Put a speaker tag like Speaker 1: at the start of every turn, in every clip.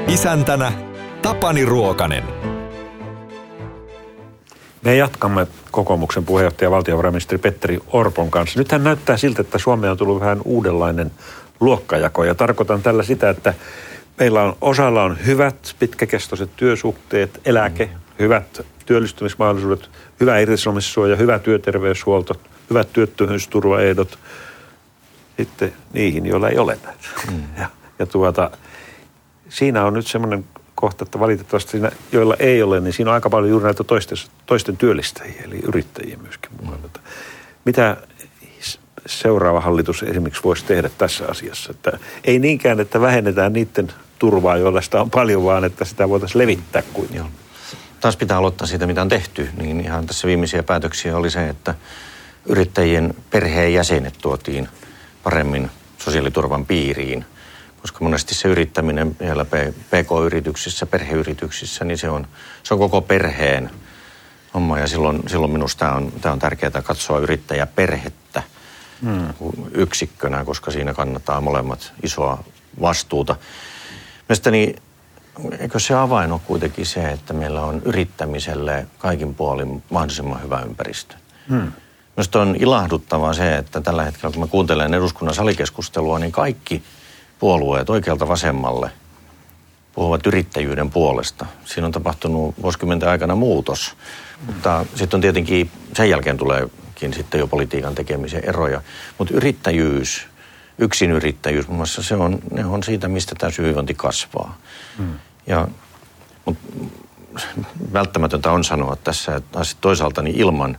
Speaker 1: Isäntänä Tapani Ruokanen.
Speaker 2: Me jatkamme kokoomuksen puheenjohtaja valtiovarainministeri Petteri Orpon kanssa. Nythän näyttää siltä, että Suomeen on tullut vähän uudenlainen luokkajako. Ja tarkoitan tällä sitä, että osalla on hyvät pitkäkestoiset työsuhteet, eläke, hyvät työllistymismahdollisuudet, hyvä irtisanomissuoja, hyvä työterveyshuolto, hyvät työttömyysturvaehdot. Sitten niihin, joilla ei ole näitä. Siinä on nyt semmoinen kohta, että valitettavasti siinä, joilla ei ole, niin siinä on aika paljon juuri näitä toisten työllistäjiä, eli yrittäjiä myöskin mukana. Mitä seuraava hallitus esimerkiksi voisi tehdä tässä asiassa? Että ei niinkään, että vähennetään niiden turvaa, joilla sitä on paljon, vaan että sitä voitaisiin levittää kuin.
Speaker 3: Joo. Taas pitää aloittaa siitä, mitä on tehty. Niin ihan tässä viimeisiä päätöksiä oli se, että yrittäjien perheenjäsenet tuotiin paremmin sosiaaliturvan piiriin. Koska monesti se yrittäminen siellä PK-yrityksissä, perheyrityksissä, niin se on koko perheen homma. Ja silloin minusta tämä on tärkeää katsoa yrittäjäperhettä yksikkönä, koska siinä kannattaa molemmat isoa vastuuta. Mielestäni eikö se avain ole kuitenkin se, että meillä on yrittämiselle kaikin puolin mahdollisimman hyvä ympäristö. Minusta on ilahduttavaa se, että tällä hetkellä, kun mä kuuntelen eduskunnan salikeskustelua, niin kaikki puolueet oikealta vasemmalle puhuvat yrittäjyyden puolesta. Siinä on tapahtunut vuosikymmenten aikana muutos, mutta sitten on tietenkin, sen jälkeen tuleekin sitten jo politiikan tekemisen eroja. Mutta yrittäjyys, yksinyrittäjyys muun muassa, ne on siitä, mistä tämä hyvinvointi kasvaa. Mutta välttämätöntä on sanoa tässä, että toisaalta niin ilman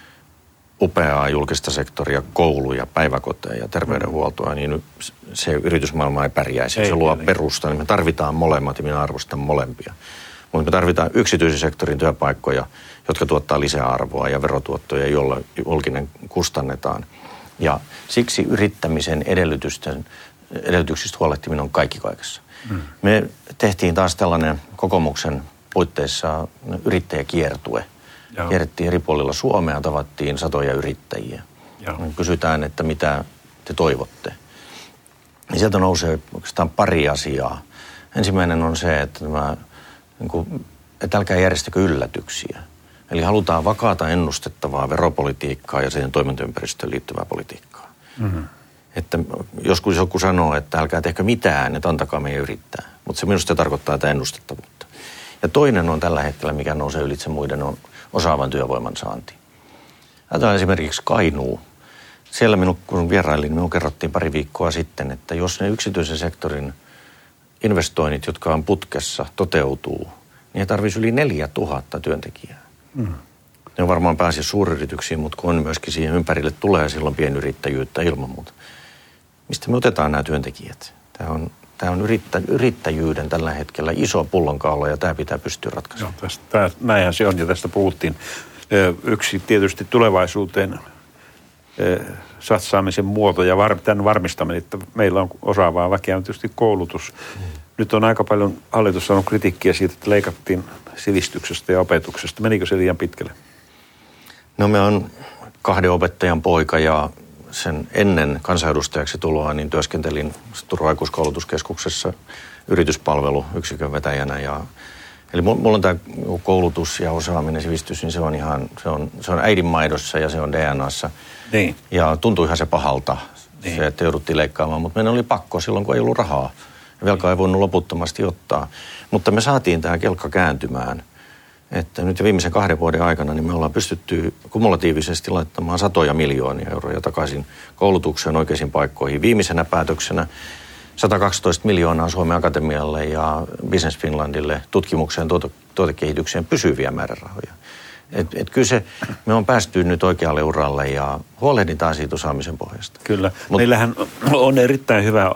Speaker 3: upeaa julkista sektoria, kouluja, päiväkoteja ja terveydenhuoltoa, niin se yritysmaailma ei pärjäisi. Jos se luo perusta, niin me tarvitaan molemmat ja minä arvostan molempia. Mutta me tarvitaan yksityisen sektorin työpaikkoja, jotka tuottaa lisäarvoa ja verotuottoja, joilla julkinen kustannetaan. Ja siksi yrittämisen edellytyksistä huolehtiminen on kaikki kaikessa. Me tehtiin taas tällainen kokoomuksen puitteissa yrittäjäkiertue. Kierrettiin eri puolilla Suomea, tavattiin satoja yrittäjiä. Kysytään, että mitä te toivotte. Ja sieltä nousee oikeastaan pari asiaa. Ensimmäinen on se, että että älkää järjestäkö yllätyksiä. Eli halutaan vakaata, ennustettavaa veropolitiikkaa ja siihen toimintaympäristöön liittyvää politiikkaa. Että joskus joku sanoo, että älkää tehkö mitään, että antakaa meidän yrittää. Mutta se minusta tarkoittaa tätä ennustettavuutta. Ja toinen on tällä hetkellä, mikä nousee ylitse muiden, on osaavan työvoiman saanti. Ajatellaan esimerkiksi Kainuu. Siellä kun vierailin, minun kerrottiin pari viikkoa sitten, että jos ne yksityisen sektorin investoinnit, jotka on putkessa, toteutuu, niin he tarvitsisi yli 4000 työntekijää. Ne on varmaan pääsi suuryrityksiin, mutta kun on myöskin siihen ympärille tulee silloin pienyrittäjyyttä ilman muuta. Mistä me otetaan nämä työntekijät? Tämä on yrittäjyyden tällä hetkellä iso pullonkaula ja tämä pitää pystyä ratkaisemaan.
Speaker 2: Näinhän se on ja tästä puhuttiin. Yksi tietysti tulevaisuuteen satsaamisen muoto ja tämän varmistaminen, että meillä on osaavaa väkeä, on tietysti koulutus. Nyt on aika paljon hallitus saanut kritiikkiä siitä, että leikattiin sivistyksestä ja opetuksesta. Menikö se liian pitkälle?
Speaker 3: No me on 2 opettajan poika ja sen ennen kansanedustajaksi tuloa, niin työskentelin Turun aikuiskoulutuskeskuksessa yrityspalveluyksikön vetäjänä. Eli mulla on tämä koulutus ja osaaminen, sivistys, niin se on äidinmaidossa ja se on DNAssa.
Speaker 2: Niin.
Speaker 3: Ja tuntuihan se pahalta, se, että jouduttiin leikkaamaan, mutta meidän oli pakko silloin, kun ei ollut rahaa. Velkaa ei voinut loputtomasti ottaa. Mutta me saatiin tämä kelkka kääntymään. Että nyt jo viimeisen 2 vuoden aikana niin me ollaan pystytty kumulatiivisesti laittamaan satoja miljoonia euroja takaisin koulutukseen oikeisiin paikkoihin. Viimeisenä päätöksenä 112 miljoonaa Suomen Akatemialle ja Business Finlandille tutkimukseen, tuotekehitykseen pysyviä määrärahoja. Kyllä me on päästy nyt oikealle uralle ja huolehditaan siitä osaamisen pohjasta.
Speaker 2: Kyllä. Meillähän on erittäin hyvä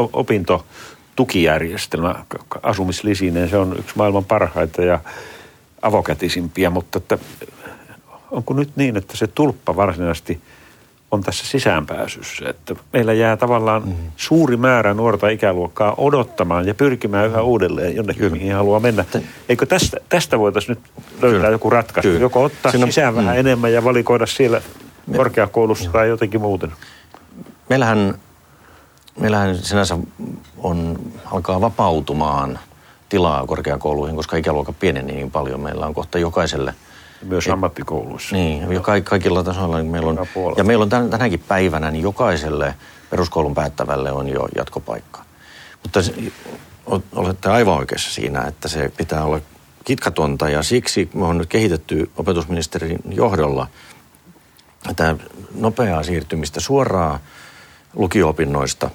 Speaker 2: opintotukijärjestelmä asumislisineen. Se on yksi maailman parhaita ja avokätisimpiä, mutta että onko nyt niin, että se tulppa varsinaisesti on tässä sisäänpääsyssä, että meillä jää tavallaan suuri määrä nuorta ikäluokkaa odottamaan ja pyrkimään yhä uudelleen jonnekin, mihin haluaa mennä. Eikö tästä voitaisiin nyt löytää joku ratkaisu? Joko ottaa sisään vähän enemmän ja valikoida siellä korkeakoulussa tai jotenkin muuten?
Speaker 3: Meillähän sinänsä alkaa vapautumaan tilaa korkeakouluihin, koska ikäluokat pieneni niin paljon. Meillä on kohta jokaiselle.
Speaker 2: Myös ammattikouluissa.
Speaker 3: Niin, ja kaikilla tasoilla meillä on. Ja meillä on tänäkin päivänä, niin jokaiselle peruskoulun päättävälle on jo jatkopaikka. Mutta olette aivan oikeassa siinä, että se pitää olla kitkatonta, ja siksi me on nyt kehitetty opetusministerin johdolla tämä nopeaa siirtymistä suoraan lukio-opinnoista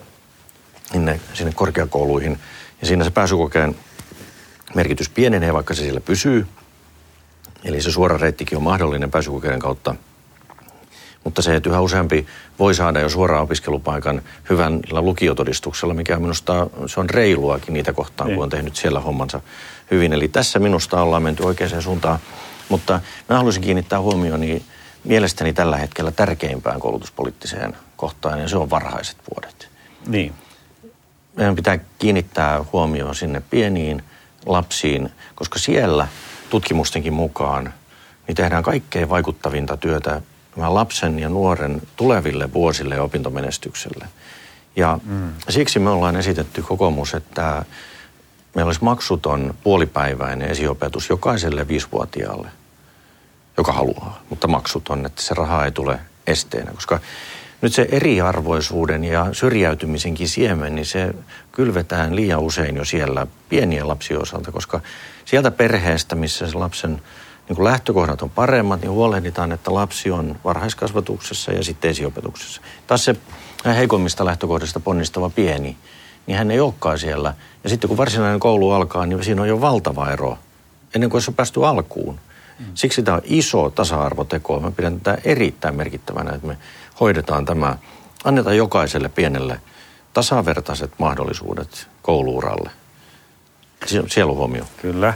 Speaker 3: sinne korkeakouluihin. Ja siinä se pääsykokeen merkitys pienenee, vaikka se siellä pysyy. Eli se suora reittikin on mahdollinen pääsykokeiden kautta. Mutta se, että yhä useampi voi saada jo suoraan opiskelupaikan hyvällä lukiotodistuksella, mikä minusta se on reiluakin niitä kohtaan, kun on tehnyt siellä hommansa hyvin. Eli tässä minusta ollaan menty oikeaan suuntaan. Mutta mä haluaisin kiinnittää huomioon mielestäni tällä hetkellä tärkeimpään koulutuspoliittiseen kohtaan, ja se on varhaiset vuodet.
Speaker 2: Niin.
Speaker 3: Meidän pitää kiinnittää huomioon sinne pieniin lapsiin, koska siellä tutkimustenkin mukaan niin tehdään kaikkein vaikuttavinta työtä lapsen ja nuoren tuleville vuosille ja opintomenestykselle. Ja siksi me ollaan esitetty kokoomus, että meillä olisi maksuton puolipäiväinen esiopetus jokaiselle 5-vuotiaalle, joka haluaa, mutta maksuton, että se raha ei tule esteenä, koska nyt se eriarvoisuuden ja syrjäytymisenkin siemen, niin se kylvetään liian usein jo siellä pienien lapsien osalta, koska sieltä perheestä, missä se lapsen niin kun lähtökohdat on paremmat, niin huolehditaan, että lapsi on varhaiskasvatuksessa ja sitten esiopetuksessa. Taas se heikoimmista lähtökohdista ponnistava pieni, niin hän ei olekaan siellä. Ja sitten kun varsinainen koulu alkaa, niin siinä on jo valtava ero, ennen kuin se on päästy alkuun. Siksi tämä on iso tasa-arvoteko. Mä pidän tätä erittäin merkittävänä, että me hoidetaan tämä, annetaan jokaiselle pienelle tasavertaiset mahdollisuudet kouluuralle. Siellä on huomio.
Speaker 2: Kyllä.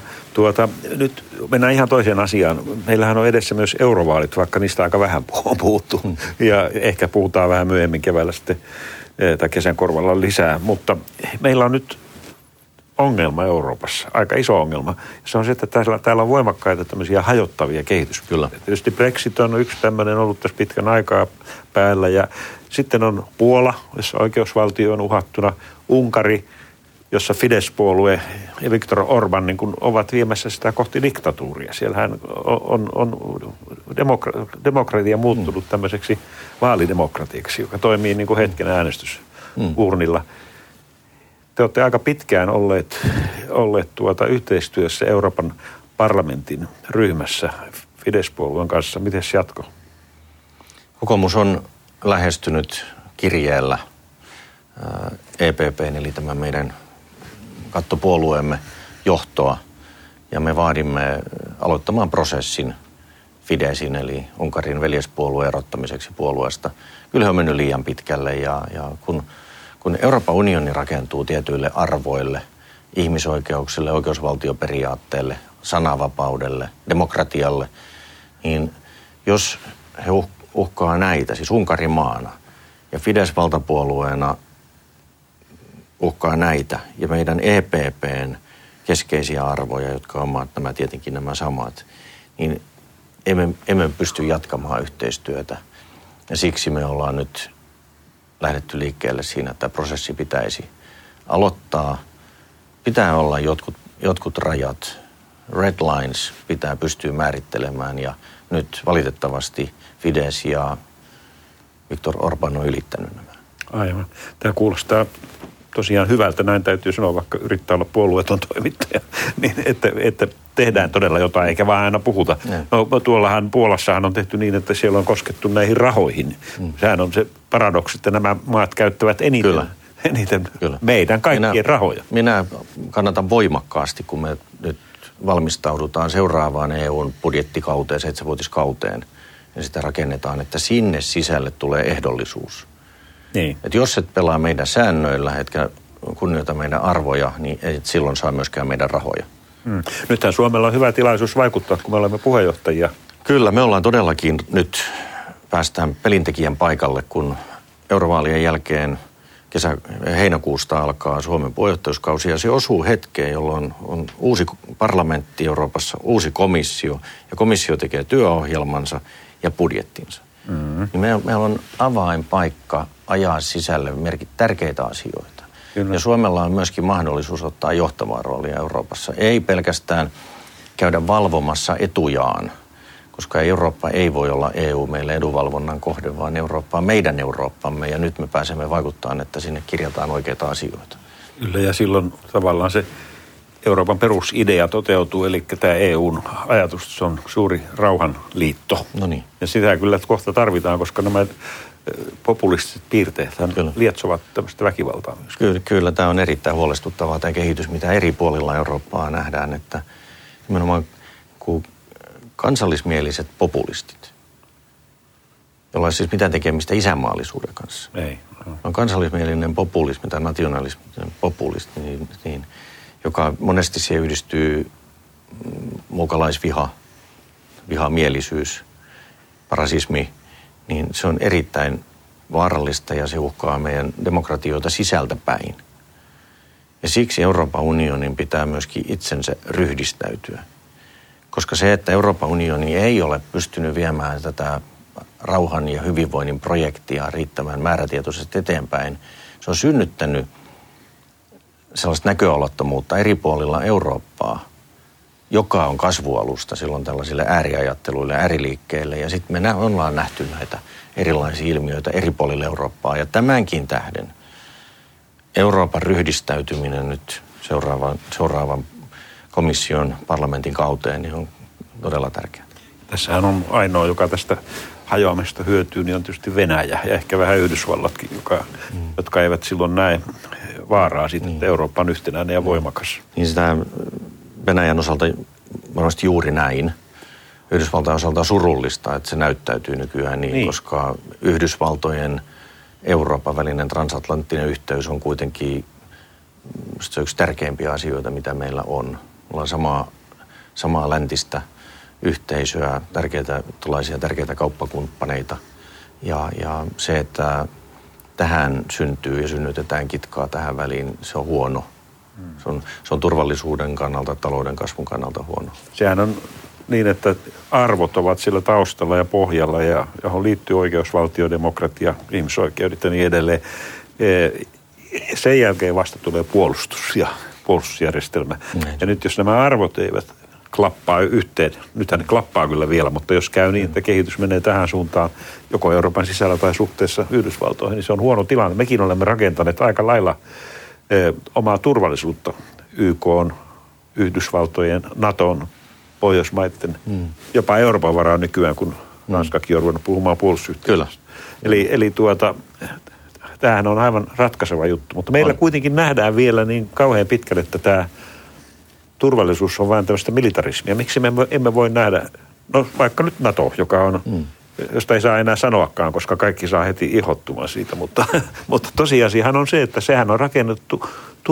Speaker 2: Nyt mennään ihan toiseen asiaan. Meillähän on edessä myös eurovaalit, vaikka niistä aika vähän on puhuttu. Ja ehkä puhutaan vähän myöhemmin keväällä sitten, tai kesän korvalla lisää. Mutta meillä on nyt ongelma Euroopassa, aika iso ongelma. Se on se, että täällä on voimakkaita tämmöisiä hajottavia kehityspyllä. Tietysti Brexit on yksi tämmöinen ollut tässä pitkän aikaa päällä. Ja sitten on Puola, jossa oikeusvaltio on uhattuna, Unkari, jossa Fidesz-puolue ja Viktor Orbán niin kun ovat viemässä sitä kohti diktatuuria. Siellähän on demokratia muuttunut tämmöiseksi vaalidemokratiaksi, joka toimii niin kuin hetken äänestysurnilla. Te olette aika pitkään olleet yhteistyössä Euroopan parlamentin ryhmässä Fidesz-puolueen kanssa. Mites jatko?
Speaker 3: Kokoomus on lähestynyt kirjeellä EPP:n, eli tämän meidän kattopuolueemme johtoa, ja me vaadimme aloittamaan prosessin Fideszin, eli Unkarin veljespuolueen erottamiseksi puolueesta. Kyllä on mennyt liian pitkälle, ja kun Euroopan unioni rakentuu tietyille arvoille, ihmisoikeuksille, oikeusvaltioperiaatteelle, sananvapaudelle, demokratialle, niin jos he uhkaa näitä, siis Unkarin maana, ja Fidesz-valtapuolueena uhkaa näitä, ja meidän EPP:n keskeisiä arvoja, jotka ovat tietenkin nämä samat, niin emme pysty jatkamaan yhteistyötä. Ja siksi me ollaan nyt lähdetty liikkeelle siinä, että prosessi pitäisi aloittaa. Pitää olla jotkut rajat, red lines pitää pystyä määrittelemään, ja nyt valitettavasti Fidesz ja Viktor Orbán on ylittänyt nämä.
Speaker 2: Aivan. Tämä kuulostaa tosiaan hyvältä, näin täytyy sanoa, vaikka yrittää olla puolueeton toimittaja, niin että tehdään todella jotain, eikä vaan aina puhuta. No Puolassahan on tehty niin, että siellä on koskettu näihin rahoihin. Sehän on se paradoksi, että nämä maat käyttävät eniten meidän kaikkien rahoja.
Speaker 3: Minä kannatan voimakkaasti, kun me nyt valmistaudutaan seuraavaan EUn budjettikauteen, 7-vuotiskauteen, ja sitä rakennetaan, että sinne sisälle tulee ehdollisuus.
Speaker 2: Niin.
Speaker 3: Että jos et pelaa meidän säännöillä, etkä kunnioita meidän arvoja, niin et silloin saa myöskään meidän rahoja.
Speaker 2: Nythän Suomella on hyvä tilaisuus vaikuttaa, kun me olemme puheenjohtajia.
Speaker 3: Kyllä, me ollaan todellakin nyt päästään pelintekijän paikalle, kun eurovaalien jälkeen heinäkuusta alkaa Suomen puheenjohtajuuskausi, ja se osuu hetkeen, jolloin on uusi parlamentti Euroopassa, uusi komissio, ja komissio tekee työohjelmansa ja budjettinsa. Niin meillä on avainpaikka ajaa sisälle tärkeitä asioita. Ja Suomella on myöskin mahdollisuus ottaa johtavaa roolia Euroopassa. Ei pelkästään käydä valvomassa etujaan, koska Eurooppa ei voi olla EU meille edunvalvonnan kohde, vaan Eurooppa on meidän Eurooppamme ja nyt me pääsemme vaikuttamaan, että sinne kirjataan oikeita asioita.
Speaker 2: Kyllä, ja silloin tavallaan se Euroopan perusidea toteutuu, eli tämä EUn ajatus on suuri rauhanliitto.
Speaker 3: No niin.
Speaker 2: Ja sitä kyllä kohta tarvitaan, koska nämä populistiset piirteet lietsovat tämmöistä väkivaltaa.
Speaker 3: Kyllä, tämä on erittäin huolestuttavaa tämä kehitys, mitä eri puolilla Eurooppaa nähdään, että nimenomaan kun kansallismieliset populistit, jolla ei siis mitään tekemistä isänmaallisuuden kanssa.
Speaker 2: Ei.
Speaker 3: On kansallismielinen populismi tai nationalismin populismi, niin, joka monesti siihen yhdistyy muukalaisviha, vihamielisyys, rasismi, niin se on erittäin vaarallista ja se uhkaa meidän demokratioita sisältä päin. Ja siksi Euroopan unionin pitää myöskin itsensä ryhdistäytyä. Koska se, että Euroopan unioni ei ole pystynyt viemään tätä rauhan ja hyvinvoinnin projektia riittävän määrätietoisesti eteenpäin, se on synnyttänyt sellaista näköalattomuutta eri puolilla Eurooppaa, joka on kasvualusta silloin tällaisille ääriajatteluille ja ääriliikkeille. Ja sitten me ollaan nähty näitä erilaisia ilmiöitä eri puolilla Eurooppaa. Ja tämänkin tähden Euroopan ryhdistäytyminen nyt seuraavan komission parlamentin kauteen niin on todella tärkeää.
Speaker 2: Tässähän on ainoa, joka tästä hajoamista hyötyy, niin on tietysti Venäjä ja ehkä vähän Yhdysvallatkin, jotka eivät silloin näe vaaraa siitä, että Eurooppa on yhtenäinen ja voimakas.
Speaker 3: Niin sitä Venäjän osalta varmasti juuri näin. Yhdysvaltain osalta on surullista, että se näyttäytyy nykyään niin. Koska Yhdysvaltojen Euroopan välinen transatlanttinen yhteys on kuitenkin se yksi tärkeimpiä asioita, mitä meillä on. Me ollaan samaa läntistä yhteisöä, tärkeitä kauppakumppaneita. Ja se, että tähän syntyy ja synnytetään kitkaa tähän väliin, se on huono. Se on turvallisuuden kannalta, talouden kasvun kannalta huono.
Speaker 2: Sehän on niin, että arvot ovat sillä taustalla ja pohjalla, ja johon liittyy oikeusvaltio, demokratia, ihmisoikeudet ja niin edelleen. Sen jälkeen vasta tulee puolustus ja puolustusjärjestelmä. Ja nyt jos nämä arvot eivät klappaa yhteen, nythän ne klappaa kyllä vielä, mutta jos käy niin, että kehitys menee tähän suuntaan joko Euroopan sisällä tai suhteessa Yhdysvaltoihin, niin se on huono tilanne. Mekin olemme rakentaneet aika lailla omaa turvallisuutta YK:n, Yhdysvaltojen, Naton, Pohjoismaiden, jopa Euroopan varaa nykyään, kun Ranskakin on ruvennut puhumaan puolustusyhteistyöstä. Eli tämähän on aivan ratkaiseva juttu, mutta meillä kuitenkin nähdään vielä niin kauhean pitkälle, että tämä turvallisuus on vain tämmöistä militarismia. Miksi me emme voi nähdä, no vaikka nyt NATO, joka on, josta ei saa enää sanoakaan, koska kaikki saa heti ihottumaan siitä, mutta tosiasiahan on se, että sehän on rakennettu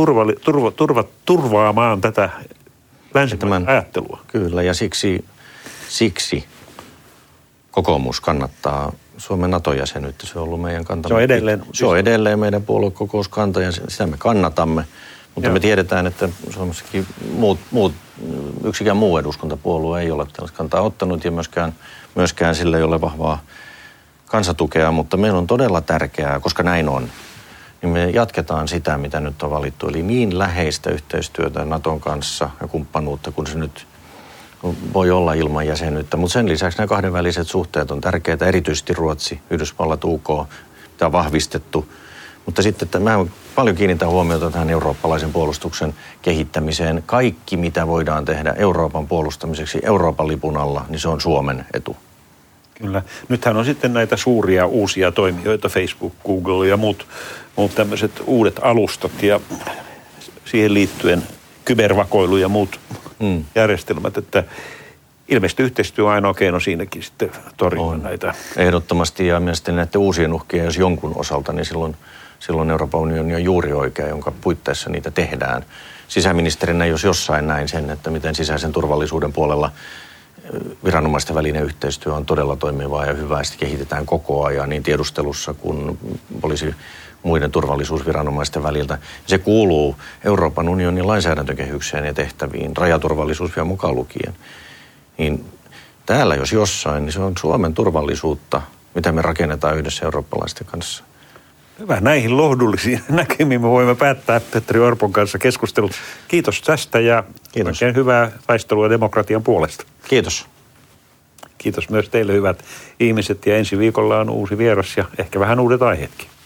Speaker 2: turvaamaan tätä länsimaista ajattelua.
Speaker 3: Kyllä, ja siksi kokoomus kannattaa Suomen NATO-jäsenyyttä. Se on ollut meidän kantamme. Se on edelleen meidän puoluekokouskanta ja sitä me kannatamme. Mutta me tiedetään, että Suomessakin yksikään muu eduskuntapuolue ei ole tällaista kantaa ottanut ja myöskään sillä ei ole vahvaa kansatukea. Mutta meillä on todella tärkeää, koska näin on, niin me jatketaan sitä, mitä nyt on valittu. Eli niin läheistä yhteistyötä Naton kanssa ja kumppanuutta, kun se nyt voi olla ilman jäsenyyttä. Mutta sen lisäksi nämä kahdenväliset suhteet on tärkeitä, erityisesti Ruotsi, Yhdysvallat, UK, mitä on vahvistettu. Mutta sitten mä paljon kiinnitän huomiota tähän eurooppalaisen puolustuksen kehittämiseen. Kaikki, mitä voidaan tehdä Euroopan puolustamiseksi Euroopan lipun alla, niin se on Suomen etu.
Speaker 2: Kyllä. Nythän on sitten näitä suuria uusia toimijoita, Facebook, Google ja muut tämmöiset uudet alustat ja siihen liittyen kybervakoilu ja muut järjestelmät, että ilmeisesti yhteistyö on ainoa keino siinäkin sitten torjua näitä.
Speaker 3: Ehdottomasti, ja mielestäni näiden uusien uhkien, jos jonkun osalta, niin silloin Euroopan unioni on juuri oikea, jonka puitteissa niitä tehdään. Sisäministerinä jos jossain näin sen, että miten sisäisen turvallisuuden puolella viranomaisten välinen yhteistyö on todella toimivaa ja hyvää, sitä kehitetään koko ajan niin tiedustelussa kuin poliisi muiden turvallisuusviranomaisten väliltä. Se kuuluu Euroopan unionin lainsäädäntökehykseen ja tehtäviin, rajaturvallisuus vielä mukaan lukien. Niin täällä jos jossain, niin se on Suomen turvallisuutta, mitä me rakennetaan yhdessä eurooppalaisten kanssa.
Speaker 2: Hyvä, näihin lohdullisiin näkemiin me voimme päättää Petteri Orpon kanssa keskustelut. Kiitos tästä ja oikein hyvää taistelua demokratian puolesta.
Speaker 3: Kiitos.
Speaker 2: Kiitos myös teille hyvät ihmiset ja ensi viikolla on uusi vieras ja ehkä vähän uudet aiheetkin.